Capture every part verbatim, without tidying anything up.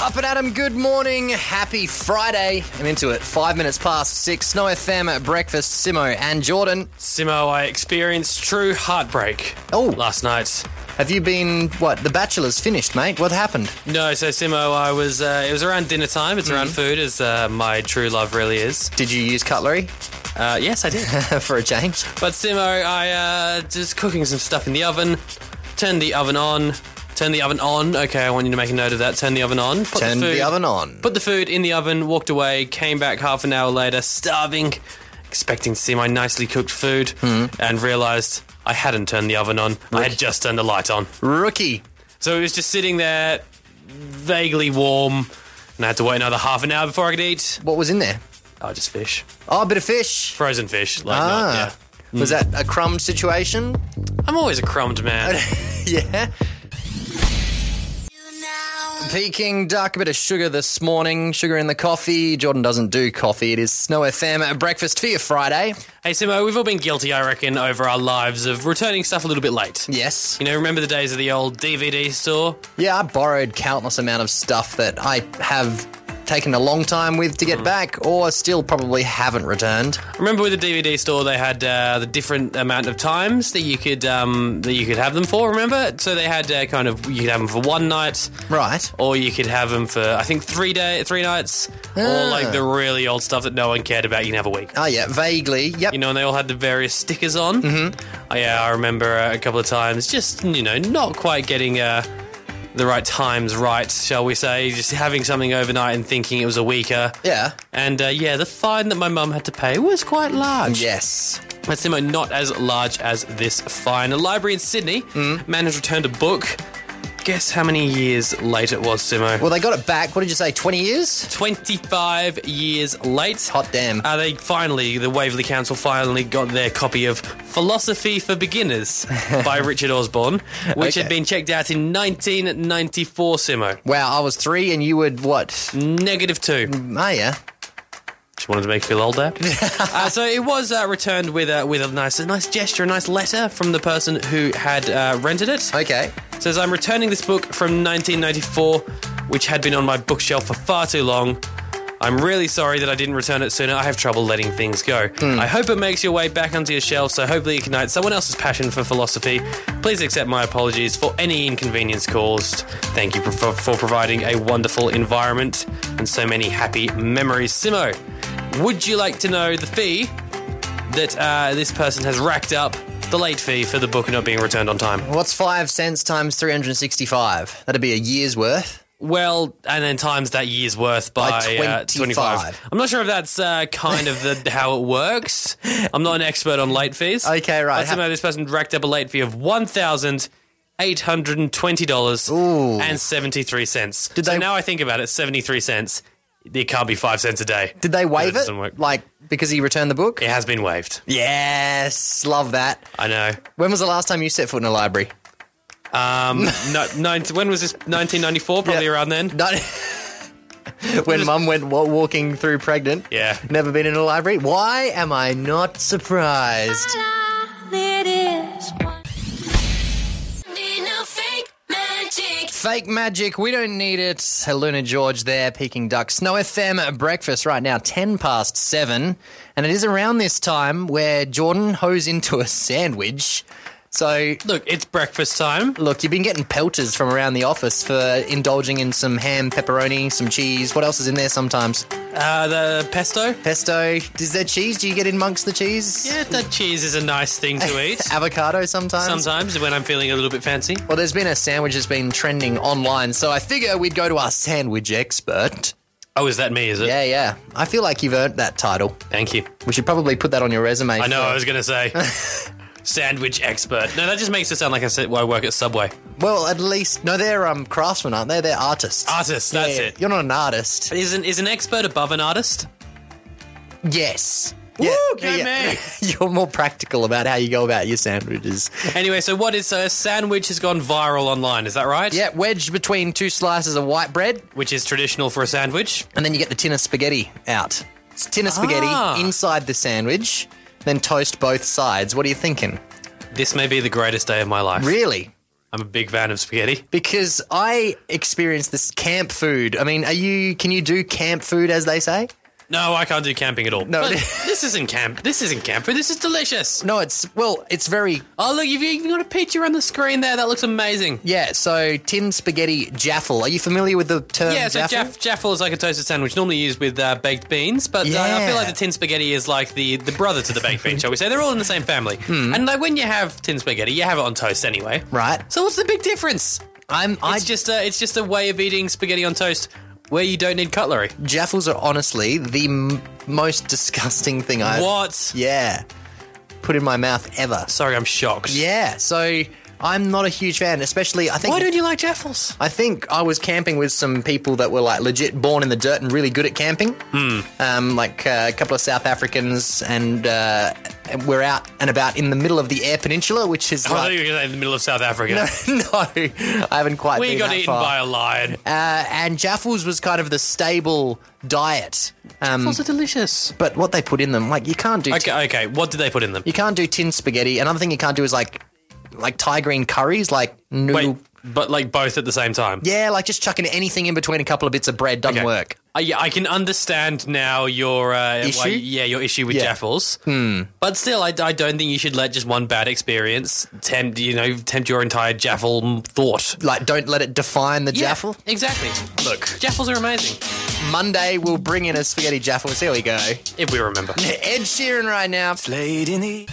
Up and Adam, good morning. Happy Friday. I'm into it. Five minutes past six. Snow F M at breakfast. Simo and Jordan. Simo, I experienced true heartbreak Oh. last night. Have you been, what, The Bachelor's finished, mate? What happened? No, so Simo, I was, uh, it was around dinner time. It's around food, as uh, my true love really is. Did you use cutlery Uh, yes, I did. for a change? But Simo, I uh, just cooking some stuff in the oven, turned the oven on, turned the oven on. Okay, I want you to make a note of that. Turn the oven on. Put Turned the, food, the oven on. Put the food in the oven, walked away, came back half an hour later, starving, expecting to see my nicely cooked food, and realised I hadn't turned the oven on. I had just turned the light on. Rookie. So it was just sitting there, vaguely warm, and I had to wait another half an hour before I could eat. What was in there? Oh, just fish. Oh, a bit of fish. Frozen fish. Like Ah. not, yeah. Was that a crumbed situation? I'm always a crumbed man. Yeah. Peking duck, a bit of sugar this morning. Sugar in the coffee. Jordan doesn't do coffee. It is Snow F M at breakfast for your Friday. Hey, Simo, we've all been guilty, I reckon, over our lives of returning stuff a little bit late. Yes. You know, remember the days of the old D V D store? Yeah, I borrowed countless amount of stuff that I have taken a long time with to get back, or still probably haven't returned. Remember with the D V D store, they had uh, the different amount of times that you could um, that you could have them for. Remember? So they had uh, kind of you could have them for one night, Right. or you could have them for I think three day, three nights, or Ah. like the really old stuff that no one cared about. You can have a week. Oh, yeah, vaguely. Yep. You know, and they all had the various stickers on. Mm-hmm. Oh, yeah, I remember uh, a couple of times just, you know, not quite getting uh, the right times right, shall we say. Just having something overnight and thinking it was a weeker. Yeah. And, uh, yeah, the fine that my mum had to pay was quite large. Yes. That's Simo, not as large as this fine. A library in Sydney, Mm. man has returned a book. Guess how many years late it was, Simo? Well, they got it back. What did you say, twenty years? twenty-five years late. Hot damn. Uh, they finally, the Waverley Council finally got their copy of Philosophy for Beginners by Richard Osborne, which had Okay. been checked out in nineteen ninety-four, Simo. Wow, I was three and you would, what? Negative two. Oh, yeah. Just wanted to make you feel old there. uh, so it was uh, returned with a, with a nice a nice gesture, a nice letter from the person who had uh, rented it. Okay. It says, I'm returning this book from nineteen ninety-four, which had been on my bookshelf for far too long. I'm really sorry that I didn't return it sooner. I have trouble letting things go. I hope it makes your way back onto your shelf, so hopefully it ignites someone else's passion for philosophy. Please accept my apologies for any inconvenience caused. Thank you for, for providing a wonderful environment and so many happy memories. Simo, would you like to know the fee that uh, this person has racked up, the late fee for the book not being returned on time? What's five cents times three hundred sixty-five? That'd be a year's worth. Well, and then times that year's worth by, By uh, twenty-five. twenty-five. I'm not sure if that's uh, kind of the how it works. I'm not an expert on late fees. Okay, right. But somehow this person racked up a late fee of one thousand eight hundred twenty dollars and seventy-three cents. Did so they- now I think about it, seventy-three cents. It can't be five cents a day. Did they waive That it? doesn't work. Like, because he returned the book? It has been waived. Yes, love that. I know. When was the last time you set foot in a library? Um, no, nine, when was this? nineteen ninety-four, probably Yeah. around then. Not when Mum went wa- walking through pregnant. Yeah. Never been in a library. Why am I not surprised? Fake magic, we don't need it. Luna George there, Peking Duck. Snow F M at breakfast right now, ten past seven. And it is around this time where Jordan hoes into a sandwich. So, Look, it's breakfast time. look, you've been getting pelters from around the office for indulging in some ham, pepperoni, some cheese. What else is in there sometimes? Uh, the pesto. Pesto. Is there cheese? Do you get in amongst the cheese? Yeah, that cheese is a nice thing to eat. Avocado sometimes? Sometimes when I'm feeling a little bit fancy. Well, there's been a sandwich that's been trending online, so I figure we'd go to our sandwich expert. Oh, is that me, is it? Yeah, yeah. I feel like you've earned that title. Thank you. We should probably put that on your resume. I know, for- I was going to say. Sandwich expert. No, that just makes it sound like I said, well, I work at Subway. Well, at least... No, they're um, craftsmen, aren't they? They're artists. Artist, that's Yeah, it. You're not an artist. Is an, is an expert above an artist? Yes. Woo, go yeah. me. You're more practical about how you go about your sandwiches. Anyway, so what is a sandwich has gone viral online, is that right? Yeah, wedged between two slices of white bread, Which is traditional for a sandwich. and then you get the tin of spaghetti out. It's tin of spaghetti Ah. inside the sandwich, then toast both sides. What are you thinking? This may be the greatest day of my life. Really? I'm a big fan of spaghetti. Because I experienced this camp food. I mean, are you? Can you do camp food, as they say? No, I can't do camping at all. No. But this isn't camp. This isn't camp food. This is delicious. No, it's, well, it's very... Oh, look, you've even got a picture on the screen there. That looks amazing. Yeah, so tin spaghetti jaffle. Are you familiar with the term Yeah, so jaffle? jaff, jaffle is like a toasted sandwich, normally used with uh, baked beans, but uh, I Yeah. feel like the tin spaghetti is like the, the brother to the baked bean, shall we say. They're all in the same family. And like when you have tin spaghetti, you have it on toast anyway. Right. So what's the big difference? I'm, I, It's just a, it's just a way of eating spaghetti on toast where you don't need cutlery. Jaffles are honestly the m- most disgusting thing I've... What? Yeah. Put in my mouth ever. Sorry, I'm shocked. Yeah, so I'm not a huge fan, especially I think... Why don't you like Jaffles? I think I was camping with some people that were like legit born in the dirt and really good at camping. Hmm. Um, like uh, a couple of South Africans, and uh, we're out and about in the middle of the Eyre Peninsula, which is I thought like... you were going to say in the middle of South Africa. no, I haven't quite we been got that eaten far. by a lion. Uh, and Jaffles was kind of the stable diet. Um, Jaffles are delicious. but what they put in them, like you can't do... Okay, okay. What did they put in them? You can't do tin spaghetti. Another thing you can't do is like like Thai green curries, like noodle. Wait, but like both at the same time? Yeah, like just chucking anything in between a couple of bits of bread doesn't Okay. work. Uh, yeah, I can understand now your uh, Issue? why- yeah, your issue with Yeah. Jaffles. Hmm. But still, I, I don't think you should let just one bad experience tempt you know tempt your entire Jaffle thought. Like, don't let it define the Yeah, Jaffle. exactly. Look, Jaffles are amazing Monday we'll bring in a spaghetti Jaffle. See how we go. if we remember. Ed Sheeran right now. Late in the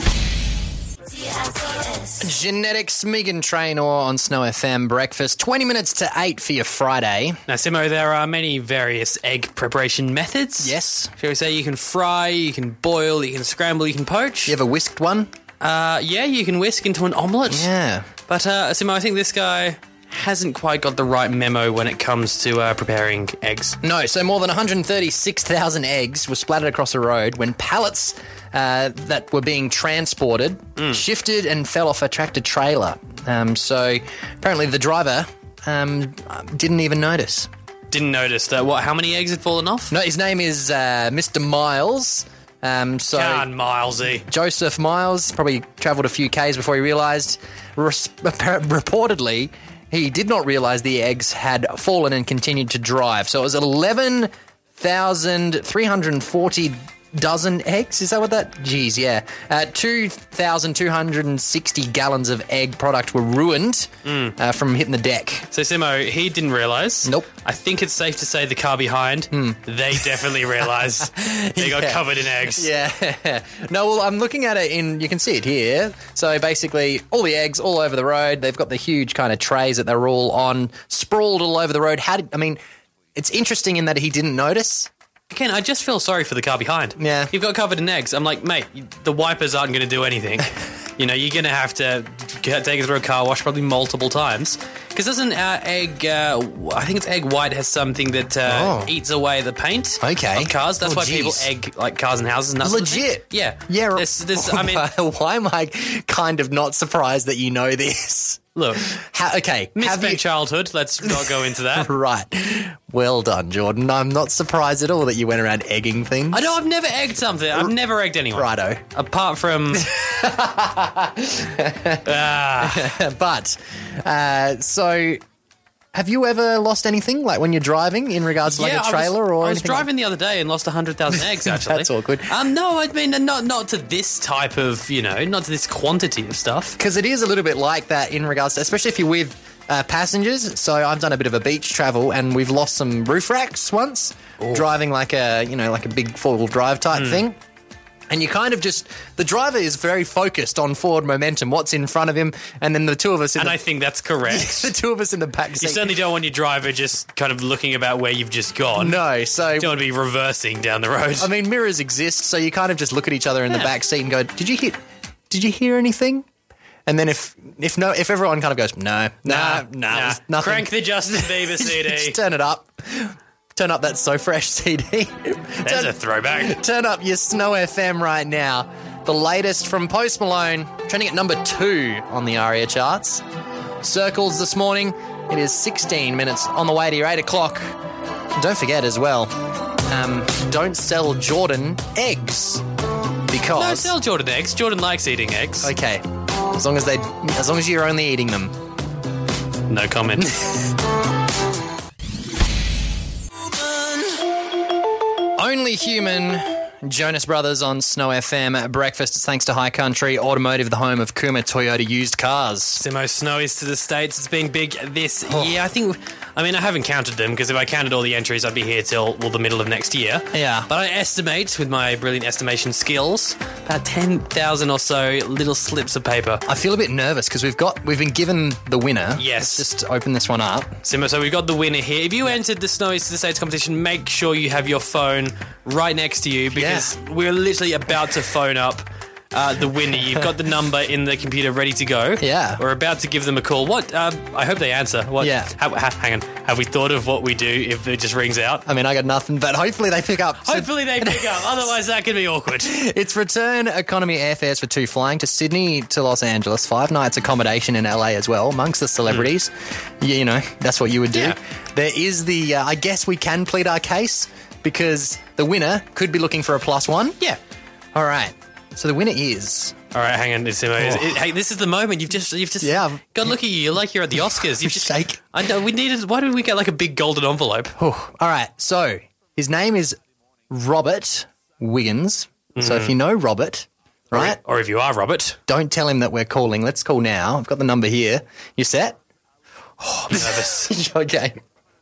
Genetics, Megan Trainor on Snow F M breakfast. twenty minutes to eight for your Friday. Now, Simo, there are many various egg preparation methods. Yes. Shall we say you can fry, you can boil, you can scramble, you can poach. You ever whisked one? Uh, yeah, you can whisk into an omelette. Yeah. But, uh, Simo, I think this guy hasn't quite got the right memo when it comes to uh, preparing eggs. No, so more than one hundred thirty-six thousand eggs were splattered across the road when pallets uh, that were being transported shifted and fell off a tractor trailer. Um, so apparently the driver um, didn't even notice. Didn't notice that. What? How many eggs had fallen off? No, his name is uh, Mister Miles. Um, so Can Milesy. Joseph Miles probably travelled a few Ks before he realised. Res- reportedly, he did not realise the eggs had fallen and continued to drive. So it was eleven thousand three hundred forty dozen eggs. Is that what that? Jeez, yeah. Uh, two thousand two hundred sixty gallons of egg product were ruined uh, from hitting the deck. So, Simo, he didn't realise. Nope. I think it's safe to say the car behind, they definitely realised they got Yeah. covered in eggs. Yeah. No, well, I'm looking at it in, you can see it here. So basically, all the eggs all over the road. They've got the huge kind of trays that they're all on, sprawled all over the road. How did, I mean, it's interesting in that he didn't notice. Again, I just feel sorry for the car behind. Yeah. You've got covered in eggs. I'm like, mate, the wipers aren't going to do anything. You know, you're going to have to get, take it through a car wash probably multiple times. Because doesn't our egg, uh, I think it's egg white, has something that uh, Oh. eats away the paint Okay. of cars. That's Oh, why people geez. egg like cars and houses and that sort of thing. Legit. Yeah. Yeah. This, this, I mean, Why am I kind of not surprised that you know this? look, How, okay. have misspent you- childhood. Let's not go into that. Right. Well done, Jordan. I'm not surprised at all that you went around egging things. I know I've never egged something. I've never egged anyone. Righto. Apart from... Ah, But, uh, so, have you ever lost anything, like when you're driving, in regards to like yeah, a trailer I was, or I was anything? like- driving the other day and lost one hundred thousand eggs, actually. That's awkward. Um, no, I mean, not not to this type of, you know, not to this quantity of stuff. Because it is a little bit like that in regards to, especially if you're with uh, passengers. So I've done a bit of a beach travel and we've lost some roof racks once, driving like a, you know, like a big four-wheel drive Hmm. type thing. And you kind of just, the driver is very focused on forward momentum, what's in front of him, and then the two of us in And the, I think that's correct. the two of us in the back You seat. certainly don't want your driver just kind of looking about where you've just gone. No, so You don't want to be reversing down the road. I mean, mirrors exist, so you kind of just look at each other in the Yeah. back seat and go, "Did you hear? Did you hear anything?" And then if if no, if everyone kind of goes, "No, nah, nah, nah, nothing," Crank the Justin Bieber C just D. turn it up. Turn up that So Fresh C D. There's turn, a throwback. turn up your Snow F M right now. The latest from Post Malone, trending at number two on the ARIA charts. Circles this morning. It is sixteen minutes on the way to your eight o'clock. Don't forget as well, um, don't sell Jordan eggs because No, sell Jordan eggs. Jordan likes eating eggs. okay, as long as they, as long as you're only eating them. No comment. Only Human, Jonas Brothers on Snow F M. Breakfast is thanks to High Country Automotive, the home of Kuma Toyota used cars. Simo, snow is to the States. It's been big this year. I think, I mean, I haven't counted them because if I counted all the entries, I'd be here till, well, the middle of next year. Yeah. But I estimate, with my brilliant estimation skills, about ten thousand or so little slips of paper. I feel a bit nervous because we've got we've been given the winner. Yes. Let's just open this one up. Simo, so we've got the winner here. If you entered the Snow is to the States competition, make sure you have your phone right next to you because Yeah. we're literally about to phone up uh, the winner. You've got the number in the computer ready to go. Yeah. We're about to give them a call. What? Uh, I hope they answer. What? Yeah. Ha- ha- hang on. Have we thought of what we do if it just rings out? I mean, I got nothing, but hopefully they pick up. So Hopefully they pick up. Otherwise, that could be awkward. it's return economy airfares for two flying to Sydney to Los Angeles, five nights accommodation in L A as well, amongst the celebrities. Mm. Yeah, you know, that's what you would do. Yeah. There is the, uh, I guess we can plead our case because the winner could be looking for a plus one. Yeah. All right. So the winner is... All right, hang on. It's, it's, it, hey, this is the moment. You've just, you've just. Yeah. God, look at you. You're like you're at the Oscars. You've just. Shake. I know. We needed. Why did we get like a big golden envelope? All right. So his name is Robert Wiggins. Mm-hmm. So if you know Robert, right? Or, or if you are Robert, don't tell him that we're calling. Let's call now. I've got the number here. You set? Oh, I'm nervous. Okay.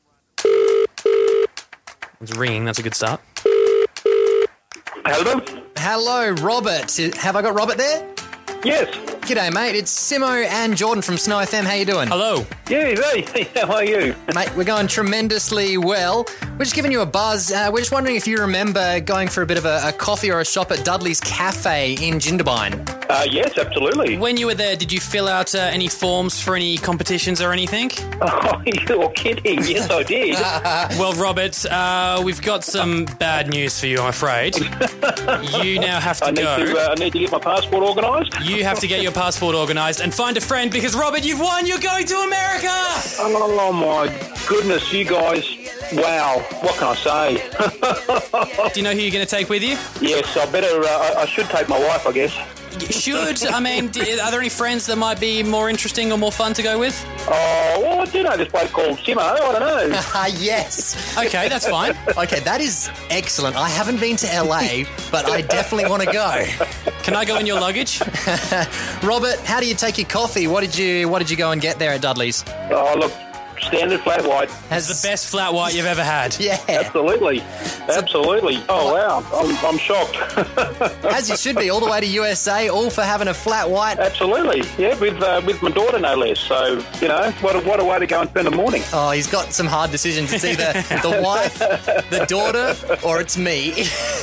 It's ringing. That's a good start. Hello? Hello, Robert. Have I got Robert there? Yes. G'day, mate. It's Simo and Jordan from Snow F M. How you doing? Hello. Yeah, hey, how are you? Mate, we're going tremendously well. We're just giving you a buzz. Uh, we're just wondering if you remember going for a bit of a, a coffee or a shop at Dudley's Cafe in Jindabyne. Uh, yes, absolutely. When you were there, did you fill out uh, any forms for any competitions or anything? Oh, you're kidding. Yes, I did. Well, Robert, uh, we've got some bad news for you, I'm afraid. You now have to I need go. to, uh, I need to get my passport organised. You have to get your passport organised and find a friend because, Robert, you've won. You're going to America. Oh, my goodness, you guys. Wow. What can I say? Do you know who you're going to take with you? Yes, I better, uh, I, I should take my wife, I guess. You should. I mean, d- are there any friends that might be more interesting or more fun to go with? Oh, well, I do know this bloke called Simo. I don't know. Ah, yes. Okay, that's fine. Okay, that is excellent. I haven't been to L A, but I definitely want to go. Can I go in your luggage? Robert, how do you take your coffee? What did you What did you go and get there at Dudley's? Oh, look, standard flat white. Has The best flat white you've ever had. Yeah, Absolutely. Absolutely. Oh, wow. I'm, I'm shocked. as you should be. All the way to U S A, all for having a flat white. Absolutely. Yeah, with uh, with my daughter, no less. So, you know, what a, what a way to go and spend the morning. Oh, he's got some hard decisions. It's either the wife, the daughter, or it's me.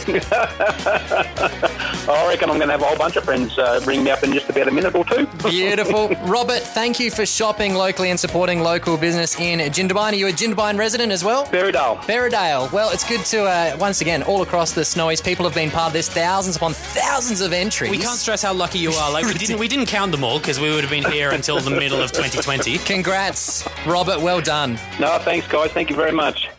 I reckon I'm going to have a whole bunch of friends uh, ring me up in just about a minute or two. Beautiful. Robert, thank you for shopping locally and supporting local business in Jindabyne. Are you a Jindabyne resident as well? Berrydale. Berrydale. Well, it's good to, uh, once again, all across the Snowies, people have been part of this, thousands upon thousands of entries. We can't stress how lucky you are. Like we didn't, we didn't count them all because we would have been here until the middle of twenty twenty. Congrats, Robert. Well done. No, thanks, guys. Thank you very much.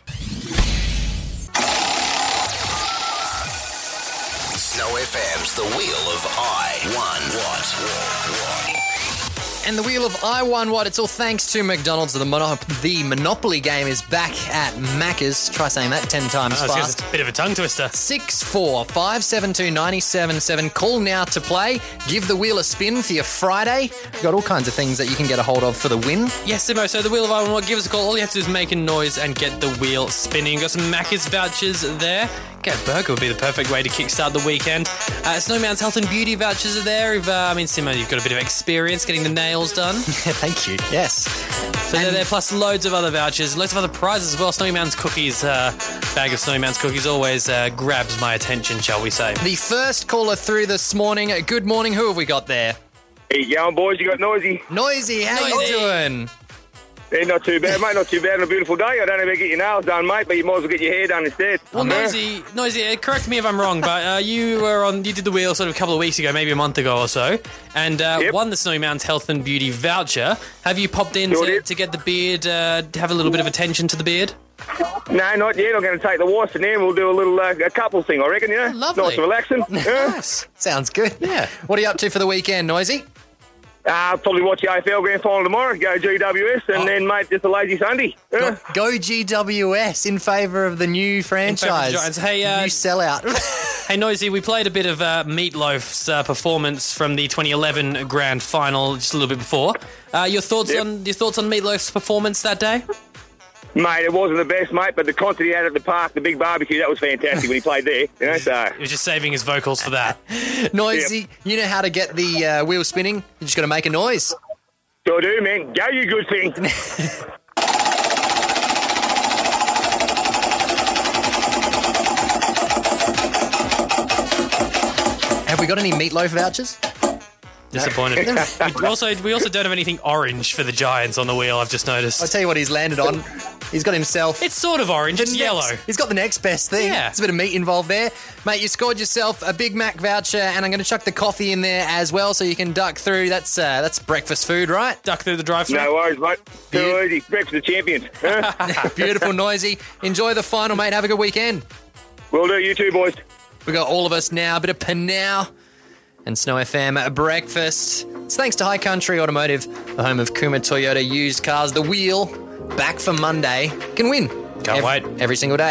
Snow F M's The Wheel of I One What. And the Wheel of I Won What? It's all thanks to McDonald's. The, monop- the Monopoly game is back at Macca's. Try saying that ten times Oh, fast. it's a bit of a tongue twister. six four five seven two nine seven seven. Call now to play. Give the wheel a spin for your Friday. We've got all kinds of things that you can get a hold of for the win. Yes, Simo, so the Wheel of I What, give us a call. All you have to do is make a noise and get the wheel spinning. You've got some Macca's vouchers there. Get a burger would be the perfect way to kickstart the weekend. Uh, Snowman's Health and Beauty vouchers are there. If, uh, I mean, Simo, you've got a bit of experience getting the nails done. Thank you. Yes. So they're there, plus loads of other vouchers, loads of other prizes as well. Snowy Mountain's cookies, uh, bag of Snowy Mountain's cookies always uh, grabs my attention, shall we say. The first caller through this morning. Good morning. Who have we got there? Hey, young boys, you got Noisy. Noisy. How Noisy. you doing? Hey, not too bad, mate, not too bad on a beautiful day. I don't know if you get your nails done, mate, but you might as well get your hair done instead. Well, Noisy, Noisy, uh, correct me if I'm wrong, but uh, you were on, you did the wheel sort of a couple of weeks ago, maybe a month ago or so, and uh, Yep. won the Snowy Mountains Health and Beauty voucher. Have you popped in Sure to, did. to get the beard, uh, to have a little bit of attention to the beard? No, not yet. I'm going to take the wife in there and we'll do a little uh, a couple thing, I reckon, you know? Lovely. Nice and relaxing. Yeah. Sounds good. Yeah. What are you up to for the weekend, Noisy? Uh, probably watch the A F L Grand Final tomorrow, go G W S, and Oh. then, mate, just a lazy Sunday. Go, Yeah. go G W S in favour of the new franchise. Giants. Hey, uh, you sellout. Hey, Noisy, we played a bit of uh, Meatloaf's uh, performance from the twenty eleven Grand Final just a little bit before. Uh, your thoughts Yep. on your thoughts on Meatloaf's performance that day? Mate, it wasn't the best, mate, but the concert he had at the park, the big barbecue, that was fantastic when he played there. You know, so... He was just saving his vocals for that. Noisy, you know how to get the uh, wheel spinning. You just got to make a noise. Sure do, man. Go, you good thing. Have we got any meatloaf vouchers? Disappointed. we also we also don't have anything orange for the Giants on the wheel. I've just noticed. I'll tell you what he's landed on. He's got himself... It's sort of orange. the It's next- yellow. He's got the next best thing. Yeah. It's a bit of meat involved there. Mate, you scored yourself a Big Mac voucher, and I'm going to chuck the coffee in there as well so you can duck through. That's uh, that's breakfast food, right? Duck through the drive-thru. No worries, mate. Too Beau- easy. Breakfast of champions. Huh? Beautiful, Noisy. Enjoy the final, mate. Have a good weekend. Will do. You too, boys. We got all of us now, a bit of Panow and Snow F M breakfast. It's thanks to High Country Automotive, the home of Kuma Toyota used cars. The Wheel, back for Monday. Can win. Can't wait. Every single day.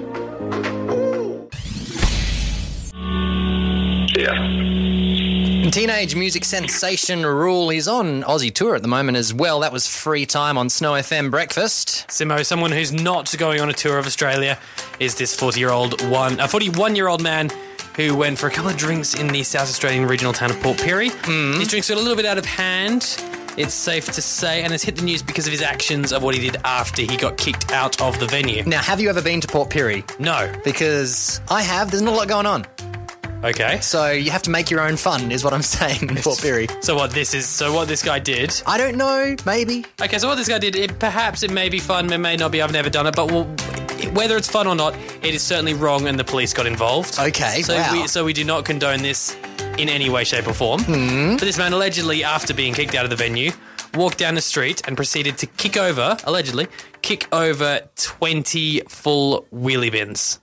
Yeah. Teenage music sensation Rule. He's on Aussie tour at the moment as well. That was free time on Snow F M breakfast. Simo, someone who's not going on a tour of Australia is this forty-year-old one, a forty-one-year-old man who went for a couple of drinks in the South Australian regional town of Port Pirie. Mm. His drinks got a little bit out of hand, it's safe to say, and has hit the news because of his actions of what he did after he got kicked out of the venue. Now, have you ever been to Port Pirie? No. Because I have. There's not a lot going on. Okay. So you have to make your own fun, is what I'm saying in Port Pirie. So what this is, so what this guy did. I don't know, maybe. Okay, so what this guy did, it, perhaps it may be fun, it may not be, I've never done it, but well, whether it's fun or not, it is certainly wrong and the police got involved. Okay, so wow. we so we do not condone this in any way, shape or form. Hmm. But this man allegedly, after being kicked out of the venue, walked down the street and proceeded to kick over, allegedly, kick over twenty full wheelie bins.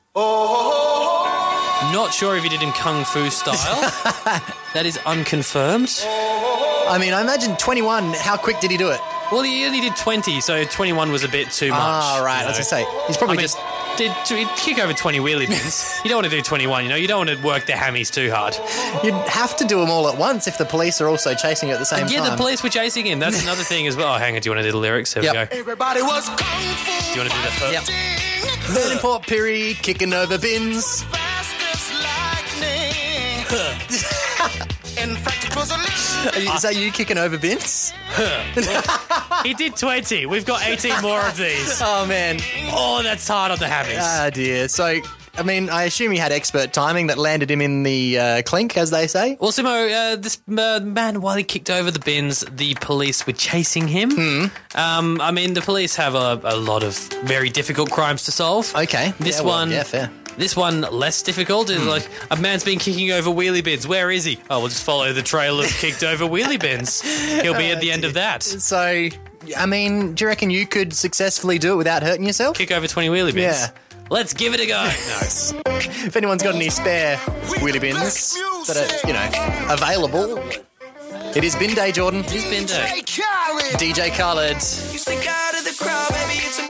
Not sure if he did in Kung Fu style. That is unconfirmed. I mean, I imagine twenty-one, how quick did he do it? Well, he only did twenty, so twenty-one was a bit too much. Ah, right, you I was know. going to say, he's probably I mean, just... did to kick over twenty wheelie bins. You don't want to do twenty-one, you know. You don't want to work the hammies too hard. You'd have to do them all at once if the police are also chasing you at the same yeah, time. the police were chasing him. That's another thing as well. Oh, hang on, do you want to do the lyrics? Here Yep. we go. Everybody was kung fu. Do you want to do the hook? Yep. Burning Port Pirie, kicking over bins. Fast as lightning. In fact, it was a leash. Are you, is that you kicking over bins? He did twenty. We've got eighteen more of these. Oh, man. Oh, that's hard on the hammies. Ah, dear. So, I mean, I assume he had expert timing that landed him in the uh, clink, as they say. Well, Simo, uh, this uh, man, while he kicked over the bins, the police were chasing him. Hmm. Um, I mean, the police have a, a lot of very difficult crimes to solve. Okay. This Yeah, well, one, yeah, fair. This one less difficult is like a man's been kicking over wheelie bins. Where is he? Oh, we'll just follow the trail of kicked over wheelie bins. He'll be at the end of that. So, I mean, do you reckon you could successfully do it without hurting yourself? Kick over twenty wheelie bins. Yeah. Let's give it a go. No. If anyone's got any spare wheelie bins that are, you know, available, it is bin day, Jordan. It is bin day. Hey, Khaled. D J Khaled. You stick out of the crowd, baby. It's a